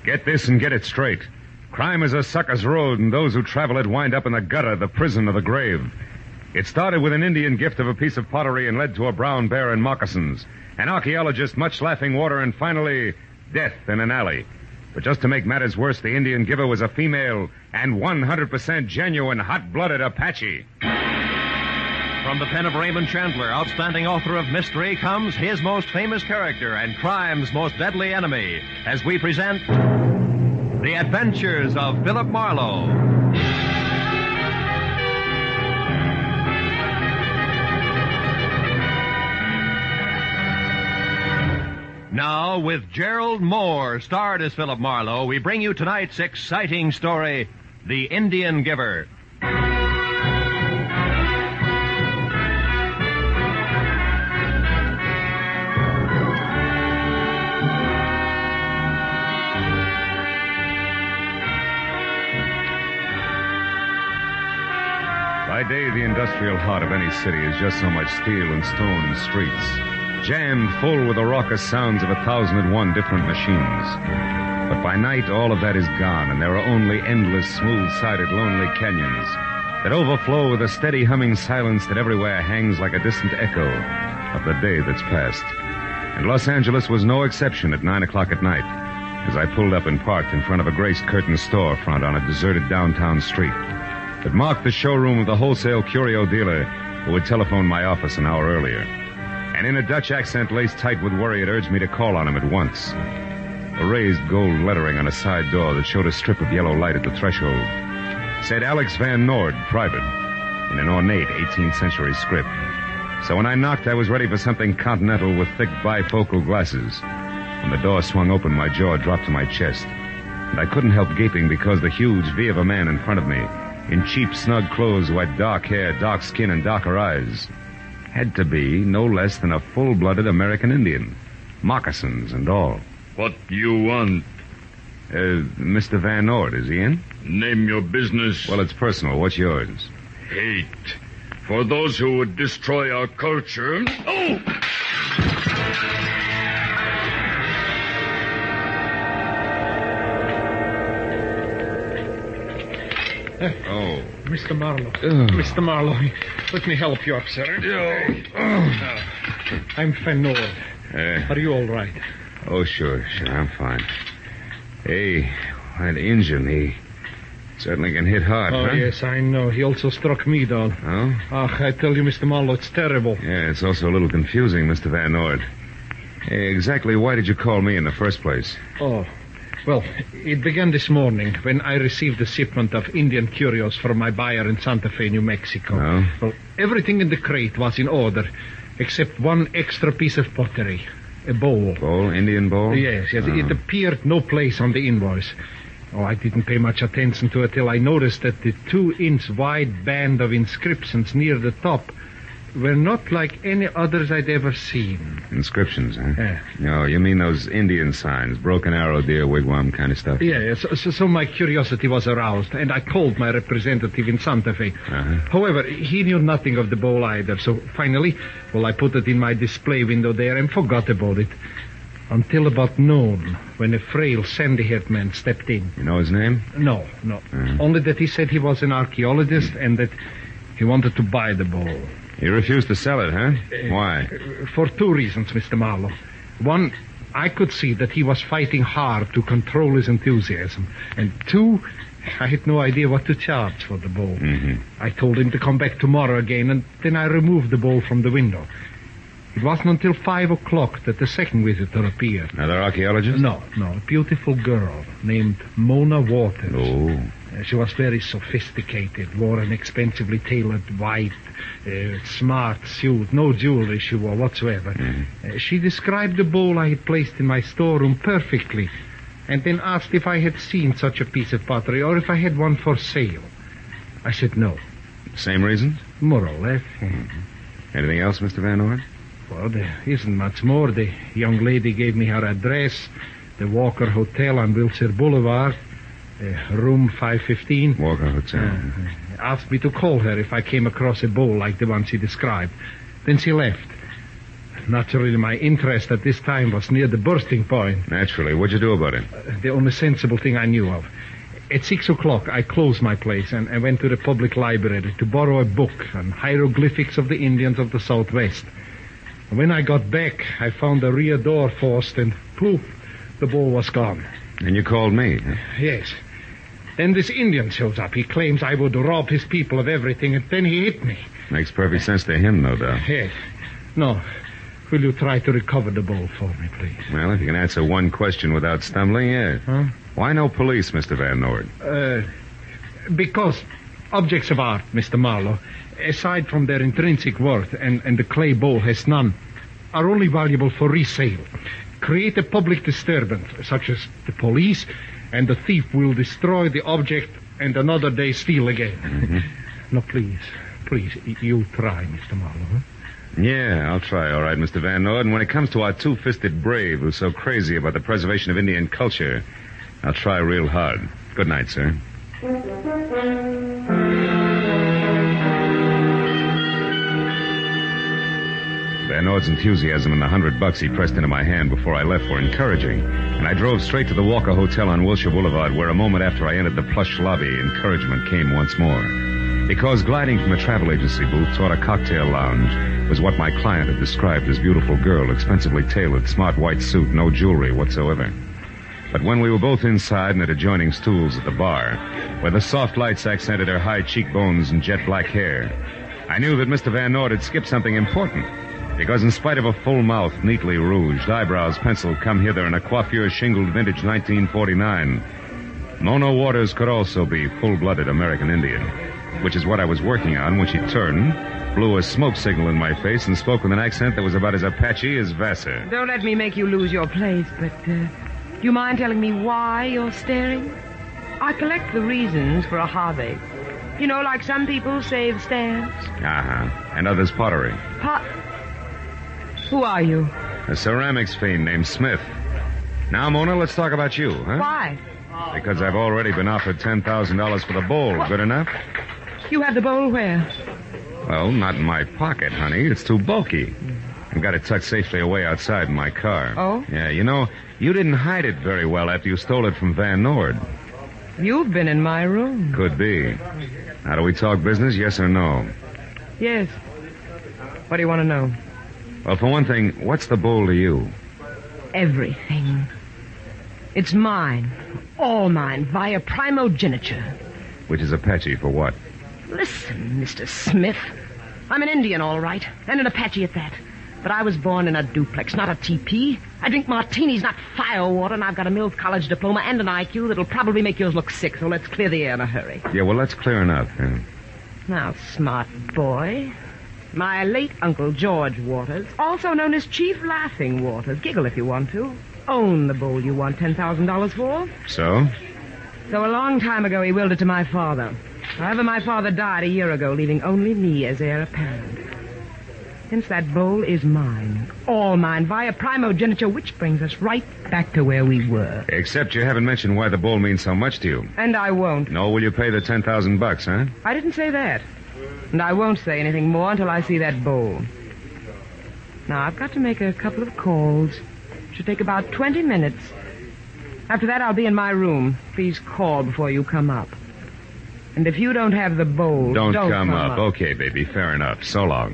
Get this and get it straight. Crime is a sucker's road, and those who travel it wind up in the gutter, the prison, or the grave. It started with an Indian gift of a piece of pottery and led to a brown bear and moccasins, an archaeologist, much laughing water, and finally, death in an alley. But just to make matters worse, the Indian giver was a female and 100% genuine, hot-blooded Apache. From the pen of Raymond Chandler, outstanding author of mystery, comes his most famous character and crime's most deadly enemy, as we present The Adventures of Philip Marlowe. Now, with Gerald Moore, starred as Philip Marlowe, we bring you tonight's exciting story, The Indian Giver. By day, the industrial heart of any city is just so much steel and stone and streets, jammed full with the raucous sounds of 1,001 different machines. But by night, all of that is gone, and there are only endless, smooth-sided, lonely canyons that overflow with a steady humming silence that everywhere hangs like a distant echo of the day that's passed. And Los Angeles was no exception at 9 o'clock at night, as I pulled up and parked in front of a grace-curtained storefront on a deserted downtown street that marked the showroom of the wholesale curio dealer who had telephoned my office an hour earlier. And in a Dutch accent laced tight with worry, it urged me to call on him at once. A raised gold lettering on a side door that showed a strip of yellow light at the threshold said Alex Van Noord, private, in an ornate 18th century script. So when I knocked, I was ready for something continental with thick bifocal glasses. When the door swung open, my jaw dropped to my chest, and I couldn't help gaping because the huge V of a man in front of me, in cheap, snug clothes, who had dark hair, dark skin, and darker eyes, had to be no less than a full-blooded American Indian. Moccasins and all. What you want? Mr. Van Noord, is he in? Name your business. Well, it's personal. What's yours? Hate. For those who would destroy our culture. Oh! Oh. Mr. Marlowe. Mr. Marlowe, let me help you up, sir. I'm Van Noord. Are you all right? Oh, sure, I'm fine. Hey, that engine, he certainly can hit hard, Oh, huh? yes, I know. He also struck me down. Oh? I tell you, Mr. Marlowe, it's terrible. Yeah, it's also a little confusing, Mr. Van Noord. Hey, exactly why did you call me in the first place? Oh, well, it began this morning when I received a shipment of Indian curios from my buyer in Santa Fe, New Mexico. Oh? Well, everything in the crate was in order, except one extra piece of pottery, a bowl. Bowl? Indian bowl? Yes. Oh. It appeared no place on the invoice. Oh, I didn't pay much attention to it till I noticed that the 2-inch wide band of inscriptions near the top were not like any others I'd ever seen. Inscriptions, huh? Yeah. No, you mean those Indian signs, broken arrow, deer, wigwam kind of stuff? Yeah, so my curiosity was aroused, and I called my representative in Santa Fe. Uh-huh. However, he knew nothing of the bowl either, so finally, I put it in my display window there and forgot about it. Until about noon, when a frail, sandy-haired man stepped in. You know his name? No. Only that he said he was an archaeologist and that he wanted to buy the bowl. He refused to sell it, huh? Why? For 2 reasons, Mr. Marlowe. One, I could see that he was fighting hard to control his enthusiasm. And 2, I had no idea what to charge for the bowl. Mm-hmm. I told him to come back tomorrow again, and then I removed the bowl from the window. It wasn't until 5 o'clock that the second visitor appeared. Another archaeologist? No, a beautiful girl named Mona Waters. Oh. She was very sophisticated, wore an expensively tailored white, smart suit, no jewelry she wore whatsoever. Mm-hmm. She described the bowl I had placed in my storeroom perfectly, and then asked if I had seen such a piece of pottery or if I had one for sale. I said no. Same reasons? More or less. Mm-hmm. Anything else, Mr. Van Noord? Well, there isn't much more. The young lady gave me her address, the Walker Hotel on Wilshire Boulevard, room 515. Walker Hotel. Asked me to call her if I came across a bowl like the one she described. Then she left. Naturally, my interest at this time was near the bursting point. Naturally. What'd you do about it? The only sensible thing I knew of. At 6 o'clock, I closed my place and I went to the public library to borrow a book on hieroglyphics of the Indians of the Southwest. When I got back, I found the rear door forced and poof, the bowl was gone. And you called me? Yes. Then this Indian shows up. He claims I would rob his people of everything, and then he hit me. Makes perfect sense to him, no doubt. Yes. No. Will you try to recover the bowl for me, please? Well, if you can answer one question without stumbling, yes. Huh? Why no police, Mr. Van Nord? Because objects of art, Mr. Marlowe, aside from their intrinsic worth, and the clay bowl has none, are only valuable for resale. Create a public disturbance, such as the police, and the thief will destroy the object and another day steal again. Mm-hmm. No, please, you try, Mr. Marlowe. Huh? Yeah, I'll try, all right, Mr. Van Nord. And when it comes to our two-fisted brave who's so crazy about the preservation of Indian culture, I'll try real hard. Good night, sir. Van Nord's enthusiasm and the $100 he pressed into my hand before I left were encouraging, and I drove straight to the Walker Hotel on Wilshire Boulevard, where a moment after I entered the plush lobby, encouragement came once more. Because gliding from a travel agency booth toward a cocktail lounge was what my client had described as beautiful girl, expensively tailored, smart white suit, no jewelry whatsoever. But when we were both inside and at adjoining stools at the bar, where the soft lights accented her high cheekbones and jet black hair, I knew that Mr. Van Nord had skipped something important. Because in spite of a full mouth, neatly rouged, eyebrows penciled, come hither, and a coiffure shingled vintage 1949, Mona Waters could also be full-blooded American Indian, which is what I was working on when she turned, blew a smoke signal in my face, and spoke with an accent that was about as Apache as Vassar. Don't let me make you lose your place, but do you mind telling me why you're staring? I collect the reasons for a heartache. You know, like some people save stamps. Uh-huh. And others pottery. Who are you? A ceramics fiend named Smith. Now, Mona, let's talk about you, huh? Why? Because I've already been offered $10,000 for the bowl. What? Good enough? You have the bowl where? Well, not in my pocket, honey. It's too bulky. I've got it tucked safely away outside in my car. Oh? Yeah, you know, you didn't hide it very well after you stole it from Van Nord. You've been in my room. Could be. Now, do we talk business, yes or no? Yes. What do you want to know? Well, for one thing, what's the bowl to you? Everything. It's mine. All mine, via primogeniture. Which is Apache for what? Listen, Mr. Smith. I'm an Indian, all right, and an Apache at that. But I was born in a duplex, not a teepee. I drink martinis, not firewater, and I've got a Mills College diploma and an IQ that'll probably make yours look sick, so let's clear the air in a hurry. Yeah, well, that's clear enough. Yeah. Now, smart boy. My late Uncle George Waters, also known as Chief Laughing Waters, giggle if you want to, owned the bowl you want $10,000 for. So? So a long time ago he willed it to my father. However, my father died a year ago, leaving only me as heir apparent. Hence that bowl is mine. All mine, via primogeniture, which brings us right back to where we were. Except you haven't mentioned why the bowl means so much to you. And I won't. Nor will you pay the $10,000, huh? I didn't say that. And I won't say anything more until I see that bowl. Now, I've got to make a couple of calls. Should take about 20 minutes. After that, I'll be in my room. Please call before you come up. And if you don't have the bowl, don't come up. Okay, baby, fair enough. So long.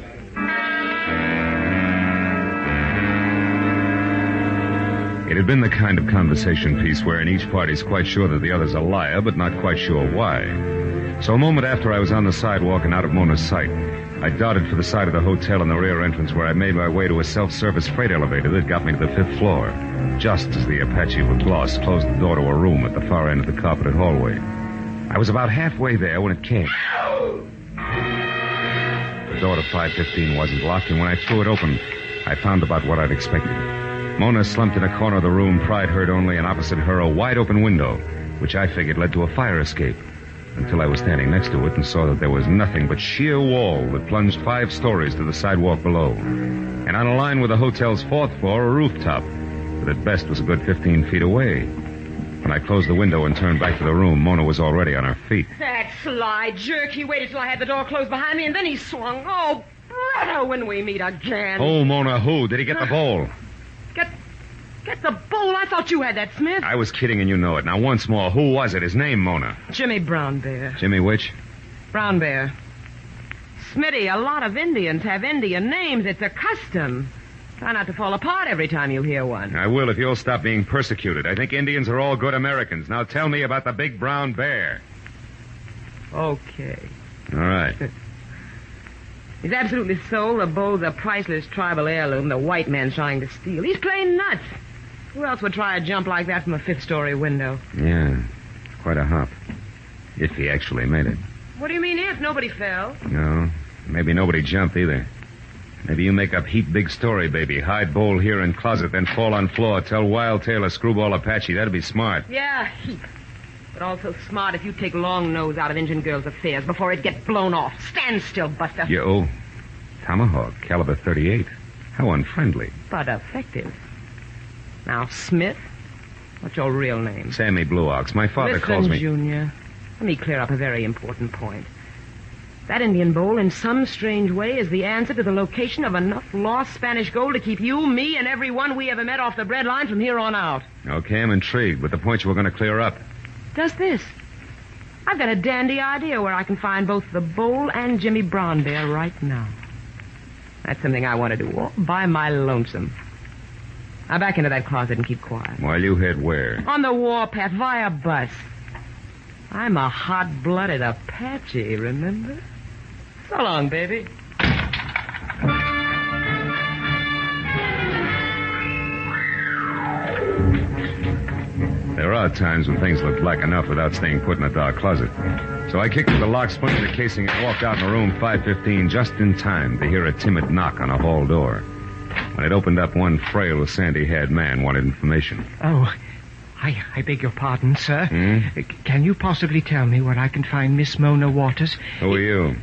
It had been the kind of conversation piece wherein each party's quite sure that the other's a liar, but not quite sure why. So a moment after I was on the sidewalk and out of Mona's sight, I darted for the side of the hotel in the rear entrance where I made my way to a self-service freight elevator that got me to the 5th floor, just as the Apache with gloss closed the door to a room at the far end of the carpeted hallway. I was about halfway there when it came. The door to 515 wasn't locked, and when I threw it open, I found about what I'd expected. Mona slumped in a corner of the room, pride heard only, and opposite her a wide-open window, which I figured led to a fire escape, until I was standing next to it and saw that there was nothing but sheer wall that plunged 5 stories to the sidewalk below. And on a line with the hotel's 4th floor, a rooftop, that at best was a good 15 feet away. When I closed the window and turned back to the room, Mona was already on her feet. That sly jerk. He waited till I had the door closed behind me, and then he swung. Oh, Mona, when we meet again. Oh, Mona, who? Did he get the bowl? Get the bowl? I thought you had that, Smith. I was kidding and you know it. Now, once more, who was it? His name, Mona. Jimmy Brown Bear. Jimmy which? Brown Bear. Smitty, a lot of Indians have Indian names. It's a custom. Try not to fall apart every time you hear one. I will if you'll stop being persecuted. I think Indians are all good Americans. Now tell me about the big brown bear. Okay. All right. He's absolutely sold the bowl's a priceless tribal heirloom the white man's trying to steal. He's plain nuts. Who else would try a jump like that from a fifth-story window? Yeah, quite a hop. If he actually made it. What do you mean if? Nobody fell. No, maybe nobody jumped either. Maybe you make up heap big story, baby. Hide bowl here in closet, then fall on floor. Tell Wild Tail or Screwball Apache. That'd be smart. Yeah, heap. But also smart if you take Long Nose out of Injun Girl's affairs before it gets blown off. Stand still, Buster. Oh, Tomahawk, caliber 38. How unfriendly. But effective. Now, Smith, what's your real name? Sammy Blue Ox. My father Listen, calls me... Junior, let me clear up a very important point. That Indian bowl, in some strange way, is the answer to the location of enough lost Spanish gold to keep you, me, and everyone we ever met off the breadline from here on out. Okay, I'm intrigued, but the point you were going to clear up. Just this. I've got a dandy idea where I can find both the bowl and Jimmy Brown Bear right now. That's something I want to do all by my lonesome. Now back into that closet and keep quiet. While you head where? On the warpath via bus. I'm a hot-blooded Apache, remember? So long, baby. There are times when things look black enough without staying put in a dark closet. So I kicked through the lock, spun in the casing, and walked out in room 515 just in time to hear a timid knock on a hall door. When it opened up, one frail, sandy-haired man wanted information. Oh, I beg your pardon, sir. Can you possibly tell me where I can find Miss Mona Waters? Who are you?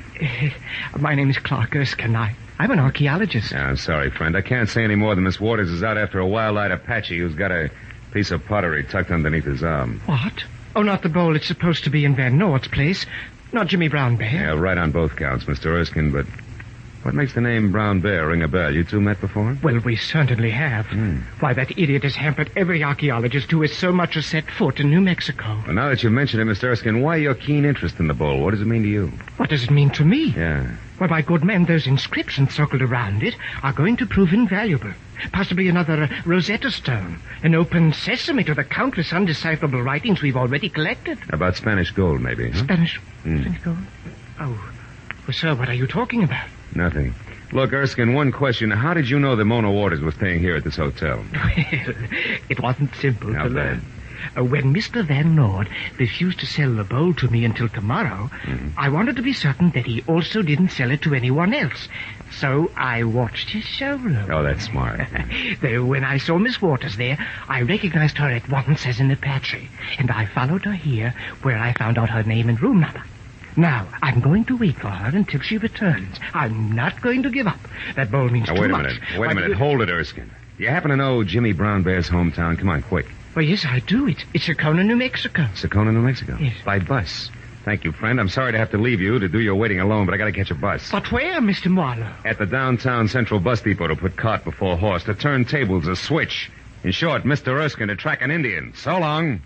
My name is Clark Erskine. I'm an archaeologist. Yeah, I'm sorry, friend. I can't say any more than Miss Waters is out after a wild-eyed Apache who's got a piece of pottery tucked underneath his arm. What? Oh, not the bowl. It's supposed to be in Van Noort's place. Not Jimmy Brown Bear. Yeah, right on both counts, Mr. Erskine, but what makes the name Brown Bear ring a bell? You two met before? Well, we certainly have. Why, that idiot has hampered every archaeologist who has so much as set foot in New Mexico. Well, now that you've mentioned it, Mr. Erskine, why your keen interest in the bowl? What does it mean to you? What does it mean to me? Yeah. Well, my good man, those inscriptions circled around it are going to prove invaluable. Possibly another Rosetta Stone. An open sesame to the countless undecipherable writings we've already collected. About Spanish gold, maybe, huh? Spanish gold? Oh. Well, sir, what are you talking about? Nothing. Look, Erskine, one question. How did you know that Mona Waters was staying here at this hotel? Well, it wasn't simple How to learn. When Mr. Van Noort refused to sell the bowl to me until tomorrow, I wanted to be certain that he also didn't sell it to anyone else. So I watched his showroom. Oh, that's smart. Though when I saw Miss Waters there, I recognized her at once as an Apache, and I followed her here, where I found out her name and room number. Now, I'm going to wait for her until she returns. I'm not going to give up. That bowl means Now, too wait a much. minute. Wait a minute. Hold it, Erskine. Do you happen to know Jimmy Brown Bear's hometown? Come on, quick. Well, yes, I do. It's Sakona, New Mexico. Sakona, New Mexico? Yes. By bus. Thank you, friend. I'm sorry to have to leave you to do your waiting alone, but I gotta catch a bus. But where, Mr. Marlowe? At the downtown Central Bus Depot to put cart before horse, to turn tables, a switch. In short, Mr. Erskine to track an Indian. So long.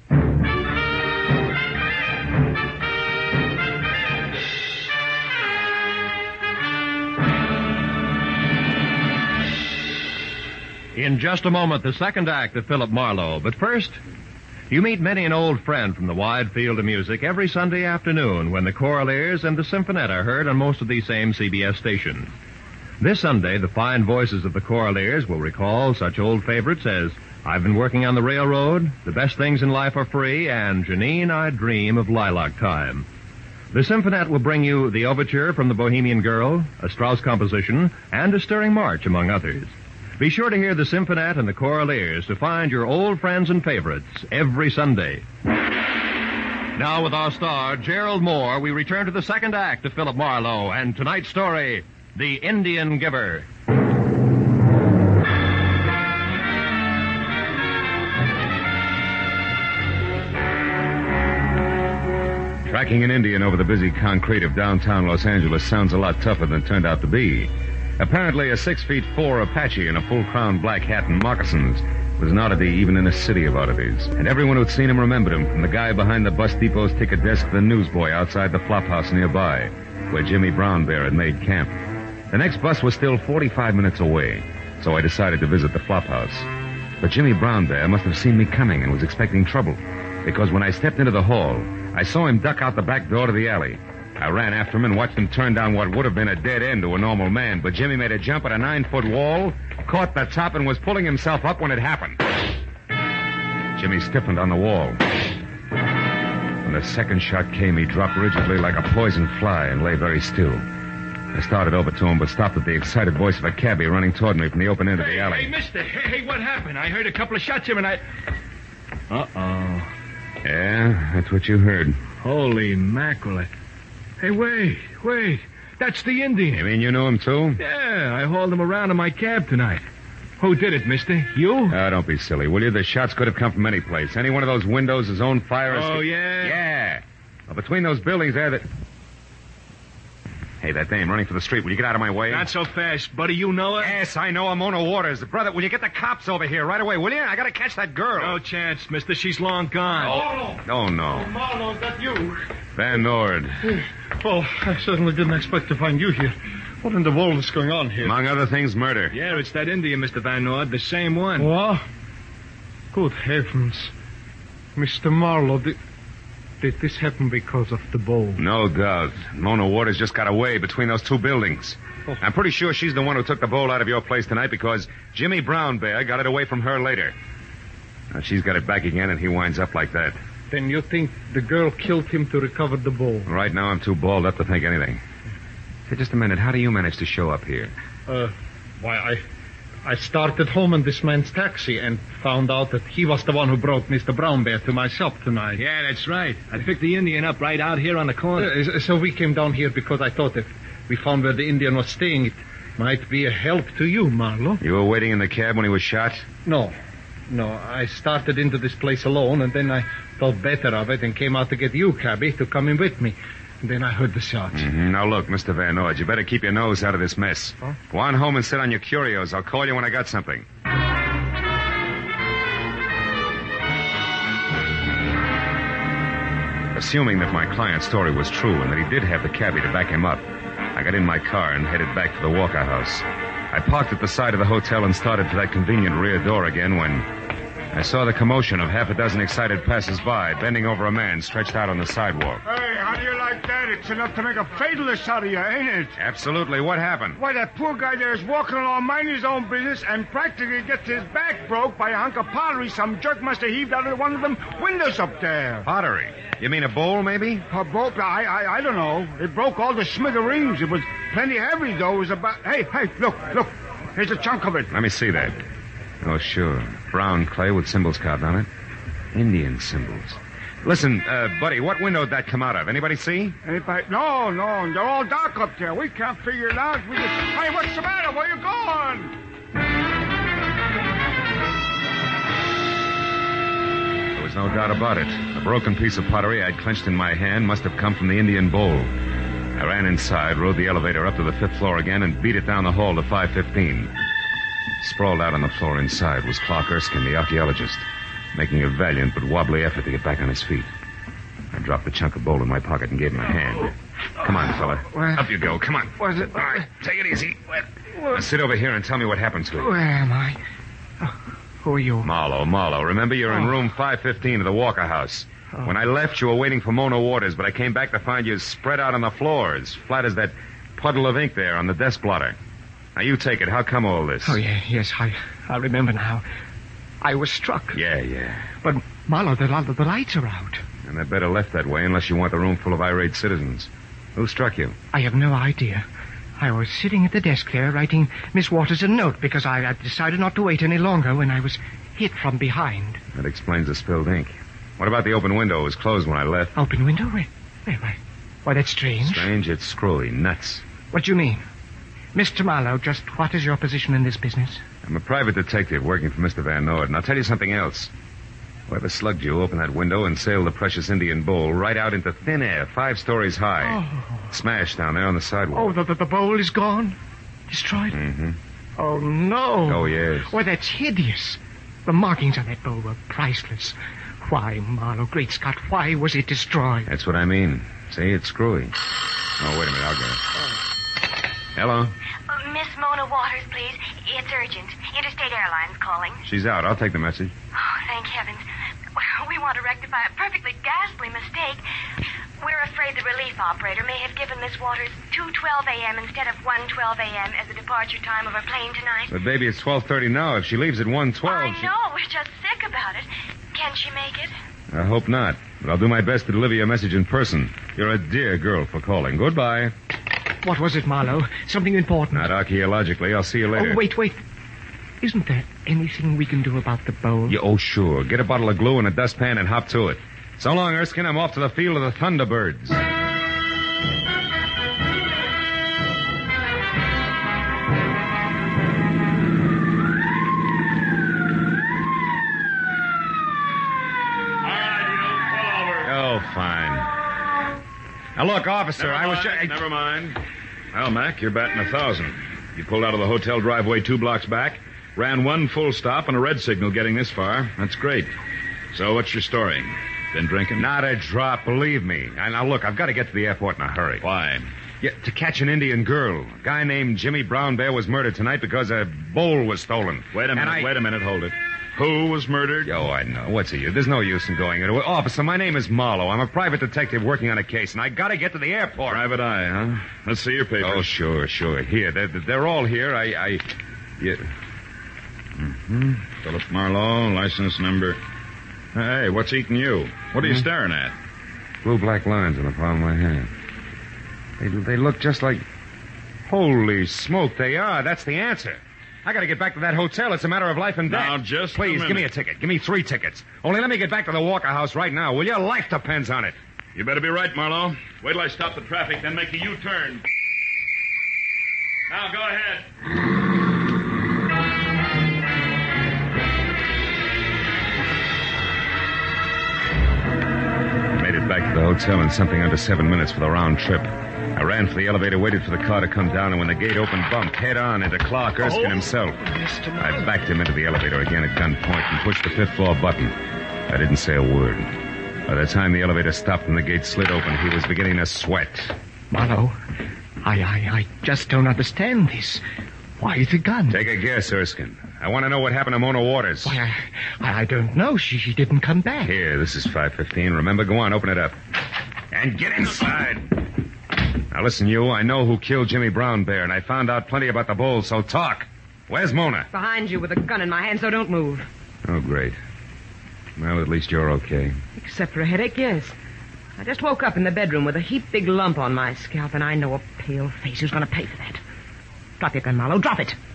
In just a moment, the second act of Philip Marlowe. But first, you meet many an old friend from the wide field of music every Sunday afternoon when the Choraleers and the Symphonette are heard on most of these same CBS stations. This Sunday, the fine voices of the Choraleers will recall such old favorites as I've Been Working on the Railroad, The Best Things in Life Are Free, and Janine, I Dream of Lilac Time. The Symphonette will bring you the overture from the Bohemian Girl, a Strauss composition, and a stirring march, among others. Be sure to hear the Symphonette and the Choraleers to find your old friends and favorites every Sunday. Now, with our star, Gerald Moore, we return to the second act of Philip Marlowe and tonight's story, The Indian Giver. Tracking an Indian over the busy concrete of downtown Los Angeles sounds a lot tougher than it turned out to be. Apparently, a 6'4" Apache in a full-crown black hat and moccasins was an oddity even in a city of oddities. And everyone who'd seen him remembered him, from the guy behind the bus depot's ticket desk to the newsboy outside the flop house nearby, where Jimmy Brown Bear had made camp. The next bus was still 45 minutes away, so I decided to visit the flop house. But Jimmy Brown Bear must have seen me coming and was expecting trouble, because when I stepped into the hall, I saw him duck out the back door to the alley. I ran after him and watched him turn down what would have been a dead end to a normal man, but Jimmy made a jump at a 9-foot wall, caught the top, and was pulling himself up when it happened. Jimmy stiffened on the wall. When the second shot came, he dropped rigidly like a poisoned fly and lay very still. I started over to him, but stopped at the excited voice of a cabbie running toward me from the open end of the alley. Hey, mister. Hey, what happened? I heard a couple of shots here and I... Uh-oh. Yeah, that's what you heard. Holy mackerel. Hey, wait. That's the Indian. You mean you knew him, too? Yeah, I hauled him around in my cab tonight. Who did it, mister? You? Oh, don't be silly, will you? The shots could have come from any place. Any one of those windows, his own fire... Oh, yeah? Yeah. Well, between those buildings there, Hey, that dame running for the street. Will you get out of my way? Not so fast, buddy. You know her? Yes, I know her. Mona Waters. Brother, will you get the cops over here right away, will you? I gotta catch that girl. No chance, mister. She's long gone. Oh, no. Marlowe, is that you? Van Nord. Well, I certainly didn't expect to find you here. What in the world is going on here? Among other things, murder. Yeah, it's that Indian, Mr. Van Nord. The same one. What? Good heavens. Mr. Marlowe, did this happen because of the bowl? No doubt. Mona Waters just got away between those two buildings. Oh. I'm pretty sure she's the one who took the bowl out of your place tonight because Jimmy Brown Bear got it away from her later. Now, she's got it back again, and he winds up like that. Then you think the girl killed him to recover the bowl? Right now, I'm too balled up to think anything. Hey, just a minute. How do you manage to show up here? Why, I started home in this man's taxi and found out that he was the one who brought Mr. Brown Bear to my shop tonight. Yeah, that's right. I picked the Indian up right out here on the corner. So we came down here because I thought if we found where the Indian was staying, it might be a help to you, Marlowe. You were waiting in the cab when he was shot? No, I started into this place alone, and then I thought better of it and came out to get you, cabby, to come in with me. And then I heard the shots. Mm-hmm. Now, look, Mr. Van Nord, you better keep your nose out of this mess. Huh? Go on home and sit on your curios. I'll call you when I got something. Assuming that my client's story was true and that he did have the cabbie to back him up, I got in my car and headed back to the Walker House. I parked at the side of the hotel and started for that convenient rear door again when I saw the commotion of half a dozen excited passers-by bending over a man stretched out on the sidewalk. Hey, how do you like that? It's enough to make a fatalist out of you, ain't it? Absolutely. What happened? Why, that poor guy there is walking along minding his own business and practically gets his back broke by a hunk of pottery some jerk must have heaved out of one of them windows up there. Pottery? You mean a bowl, maybe? A bowl? I don't know. It broke all the smithereens. It was plenty heavy, though. It was about... Hey, look. Here's a chunk of it. Let me see that. Oh, sure. Brown clay with symbols carved on it. Indian symbols. Listen, buddy, what window did that come out of? Anybody see? Anybody? No. They're all dark up there. We can't figure it out. Hey, what's the matter? Where you going? There was no doubt about it. The broken piece of pottery I'd clenched in my hand must have come from the Indian bowl. I ran inside, rode the elevator up to the 5th floor again, and beat it down the hall to 515. Sprawled out on the floor inside was Clark Erskine, the archaeologist, making a valiant but wobbly effort to get back on his feet. I dropped the chunk of bowl in my pocket and gave him a hand. Come on, fella. Up you go. Come on. Was it? All right, take it easy. Now sit over here and tell me what happened to you. Where am I? Who are you? Marlowe. Remember, you're in room 515 of the Walker House. When I left, you were waiting for Mona Waters, but I came back to find you spread out on the floor, as flat as that puddle of ink there on the desk blotter. Now, you take it. How come all this? Oh, yes, I remember now. I was struck. Yeah. But, Marlowe, the lights are out. And they're better left that way unless you want the room full of irate citizens. Who struck you? I have no idea. I was sitting at the desk there writing Miss Waters a note because I decided not to wait any longer when I was hit from behind. That explains the spilled ink. What about the open window? It was closed when I left. Open window? Why, that's strange. Strange? It's screwy. Nuts. What do you mean? Mr. Marlowe, just what is your position in this business? I'm a private detective working for Mr. Van Nord, and I'll tell you something else. Whoever slugged you opened that window and sailed the precious Indian bowl right out into thin air, 5 stories high. Oh. Smashed down there on the sidewalk. Oh, the bowl is gone? Destroyed? Mm-hmm. Oh, no. Oh, yes. Why, that's hideous. The markings on that bow were priceless. Why, Marlowe, great Scott, why was it destroyed? That's what I mean. See, it's screwy. Oh, wait a minute, I'll get it. Hello? Miss Mona Waters, please. It's urgent. Interstate Airlines calling. She's out. I'll take the message. Oh, thank heavens. We want to rectify a perfectly ghastly mistake. We're afraid the relief operator may have given Miss Waters 2:12 a.m. instead of 1:12 a.m. as the departure time of her plane tonight. But, baby, it's 12:30 now. If she leaves at 1:12... I know. We're just sick about it. Can she make it? I hope not. But I'll do my best to deliver your message in person. You're a dear girl for calling. Goodbye. What was it, Marlowe? Something important? Not archaeologically. I'll see you later. Oh, wait. Isn't there anything we can do about the bowl? Yeah, oh, sure. Get a bottle of glue and a dustpan and hop to it. So long, Erskine. I'm off to the field of the Thunderbirds. Oh, fine. Now, look, officer, Never mind. Well, Mac, you're batting 1,000. You pulled out of the hotel driveway 2 blocks back, ran 1 full stop and a red signal getting this far. That's great. So what's your story? Been drinking? Not a drop, believe me. And now, look, I've got to get to the airport in a hurry. Why? Yeah, to catch an Indian girl. A guy named Jimmy Brown Bear was murdered tonight because a bowl was stolen. Wait a minute, hold it. Who was murdered? Oh, I know. What's he? There's no use in going into it. Officer, my name is Marlowe. I'm a private detective working on a case, and I got to get to the airport. Private eye, huh? Let's see your papers. Oh, sure. Here, they're all here. Yeah. Mm-hmm. Philip Marlowe, license number. Hey, what's eating you? What are you staring at? Blue black lines on the palm of my hand. They look just like... Holy smoke, they are. That's the answer. I got to get back to that hotel. It's a matter of life and death. Now, just Please, a minute. give me a ticket. Give me 3 tickets. Only let me get back to the Walker House right now, will you? Life depends on it. You better be right, Marlowe. Wait till I stop the traffic, then make a U-turn. Now, go ahead. Made it back to the hotel in something under 7 minutes for the round trip. I ran for the elevator, waited for the car to come down, and when the gate opened, bumped head on into Clark Erskine himself. I backed him into the elevator again at gunpoint and pushed the 5th floor button. I didn't say a word. By the time the elevator stopped and the gate slid open, he was beginning to sweat. Marlowe, I just don't understand this. Why the gun? Take a guess, Erskine. I want to know what happened to Mona Waters. Why, I don't know. She didn't come back. Here, this is 515. Remember, go on, open it up. And get inside. Now, listen, you. I know who killed Jimmy Brown Bear, and I found out plenty about the bowl, so talk. Where's Mona? Behind you with a gun in my hand, so don't move. Oh, great. Well, at least you're okay. Except for a headache, yes. I just woke up in the bedroom with a heap big lump on my scalp, and I know a pale face who's going to pay for that. Drop your gun, Marlowe. Drop it.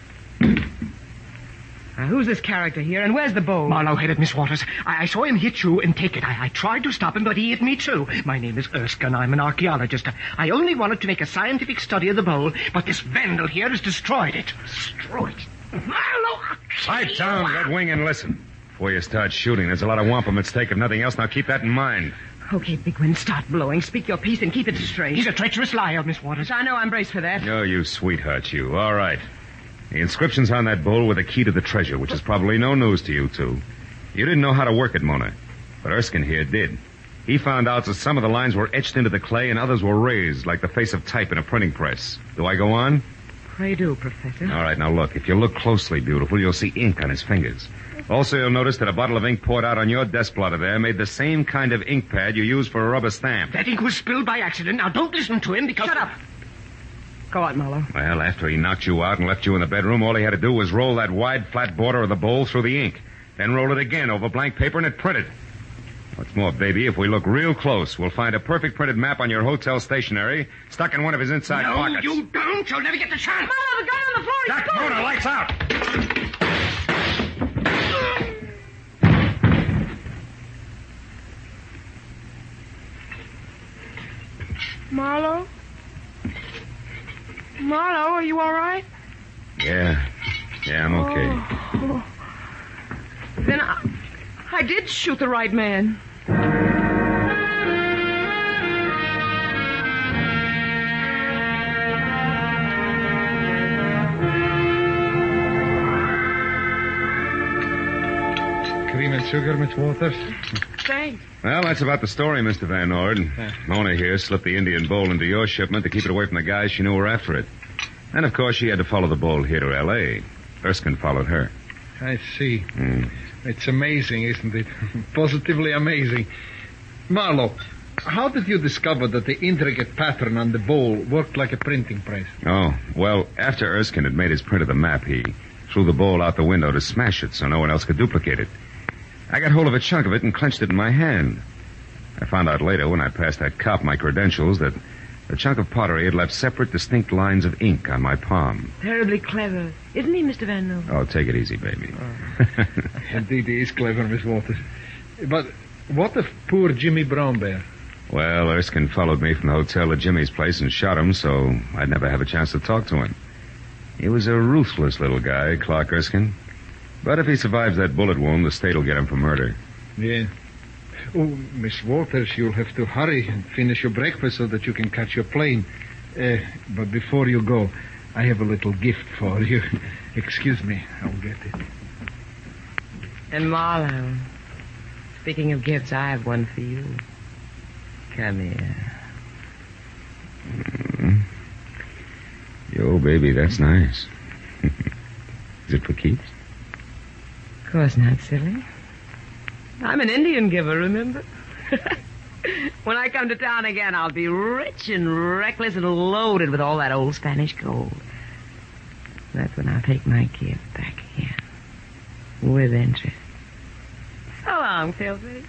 Now, who's this character here, and where's the bowl? Marlowe hit it, Miss Waters. I saw him hit you and take it. I tried to stop him, but he hit me, too. My name is Erskine. I'm an archaeologist. I only wanted to make a scientific study of the bowl, but this vandal here has destroyed it. Destroyed it. Marlowe! Pipe down, Red Wing, and listen. Before you start shooting, there's a lot of wampum at stake, if nothing else. Now keep that in mind. Okay, Big Wind, start blowing. Speak your piece and keep it straight. He's a treacherous liar, Miss Waters. I know I'm braced for that. Oh, you sweetheart, you. All right. The inscriptions on that bowl were the key to the treasure, which is probably no news to you two. You didn't know how to work it, Mona. But Erskine here did. He found out that some of the lines were etched into the clay and others were raised, like the face of type in a printing press. Do I go on? Pray do, Professor. All right, now look. If you look closely, beautiful, you'll see ink on his fingers. Also, you'll notice that a bottle of ink poured out on your desk blotter there made the same kind of ink pad you use for a rubber stamp. That ink was spilled by accident. Now, don't listen to him because... Shut up. Go on, Marlowe. Well, after he knocked you out and left you in the bedroom, all he had to do was roll that wide, flat border of the bowl through the ink. Then roll it again over blank paper and it printed. What's more, baby, if we look real close, we'll find a perfect printed map on your hotel stationery stuck in one of his inside pockets. No, you don't. You'll never get the chance. Marlowe, the gun on the floor. Jack, Mona, lights out! Marlowe? Marlowe, are you all right? Yeah, I'm okay. Oh. Then I did shoot the right man. cream and sugar, Miss Waters? Thanks. Well, that's about the story, Mr. Van Nord. Mona here slipped the Indian bowl into your shipment to keep it away from the guys she knew were after it. And, of course, she had to follow the bowl here to L.A. Erskine followed her. I see. It's amazing, isn't it? Positively amazing. Marlowe, how did you discover that the intricate pattern on the bowl worked like a printing press? Oh, well, after Erskine had made his print of the map, he threw the bowl out the window to smash it so no one else could duplicate it. I got hold of a chunk of it and clenched it in my hand. I found out later when I passed that cop my credentials that the chunk of pottery had left separate, distinct lines of ink on my palm. Terribly clever. Isn't he, Mr. Van Nord? Oh, take it easy, baby. Indeed, he is clever, Miss Waters. But what of poor Jimmy Brown Bear? Well, Erskine followed me from the hotel to Jimmy's place and shot him, so I'd never have a chance to talk to him. He was a ruthless little guy, Clark Erskine. But if he survives that bullet wound, the state will get him for murder. Yeah. Oh, Miss Waters, you'll have to hurry and finish your breakfast so that you can catch your plane. But before you go, I have a little gift for you. Excuse me, I'll get it. And Marlowe, speaking of gifts, I have one for you. Come here. Yo, baby, that's nice. Is it for keeps? Of course not, silly. I'm an Indian giver, remember? When I come to town again, I'll be rich and reckless and loaded with all that old Spanish gold. That's when I'll take my gift back again. With interest. So long, Filthy.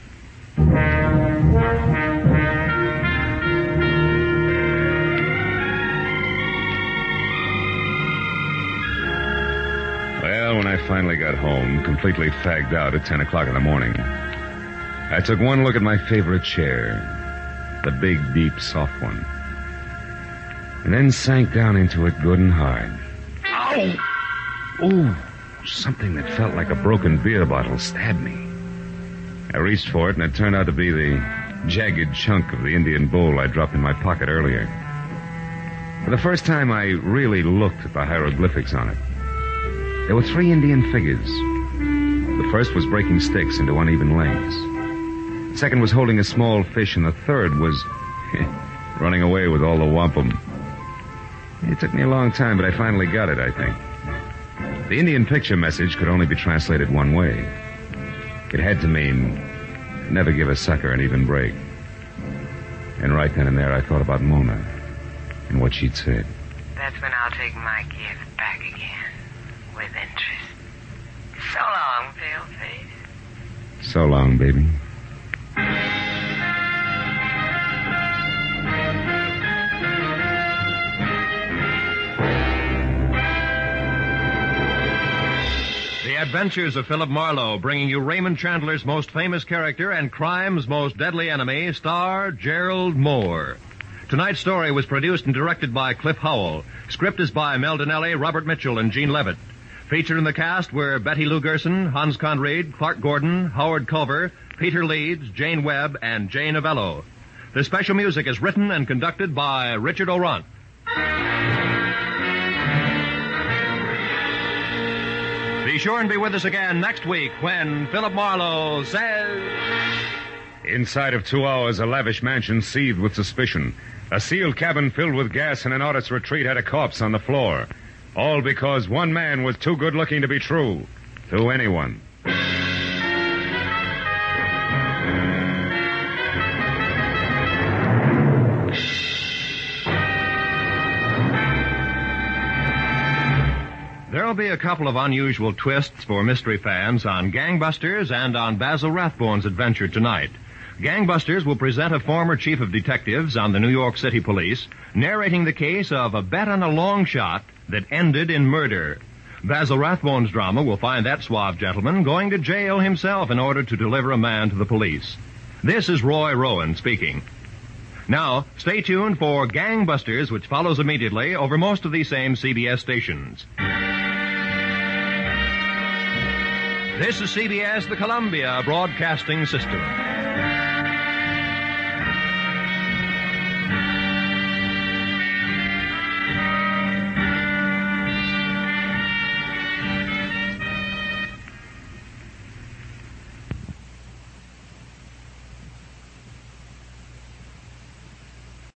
Well, when I finally got home, completely fagged out at 10 o'clock in the morning, I took one look at my favorite chair, the big, deep, soft one, and then sank down into it good and hard. Ow! Ooh, something that felt like a broken beer bottle stabbed me. I reached for it, and it turned out to be the jagged chunk of the Indian bowl I dropped in my pocket earlier. For the first time, I really looked at the hieroglyphics on it. There were 3 Indian figures. The first was breaking sticks into uneven lengths. The second was holding a small fish, and the third was running away with all the wampum. It took me a long time, but I finally got it, I think. The Indian picture message could only be translated one way. It had to mean, never give a sucker an even break. And right then and there, I thought about Mona and what she'd said. That's when I'll take my gift back again. With interest. So long, Paleface. So long, baby. The Adventures of Philip Marlowe, bringing you Raymond Chandler's most famous character and crime's most deadly enemy, star Gerald Moore. Tonight's story was produced and directed by Cliff Howell. Script is by Mel Donnelly, Robert Mitchell, and Gene Levitt. Featured in the cast were Betty Lou Gerson, Hans Conried, Clark Gordon, Howard Culver, Peter Leeds, Jane Webb, and Jane Avello. The special music is written and conducted by Richard O'Ront. Be sure and be with us again next week when Philip Marlowe says... Inside of 2 hours, a lavish mansion seethed with suspicion. A sealed cabin filled with gas and an audit's retreat had a corpse on the floor. All because one man was too good-looking to be true to anyone. There'll be a couple of unusual twists for mystery fans on Gangbusters and on Basil Rathbone's adventure tonight. Gangbusters will present a former chief of detectives on the New York City Police, narrating the case of a bet on a long shot that ended in murder. Basil Rathbone's drama will find that suave gentleman going to jail himself in order to deliver a man to the police. This is Roy Rowan speaking. Now, stay tuned for Gangbusters, which follows immediately over most of these same CBS stations. This is CBS, the Columbia Broadcasting System.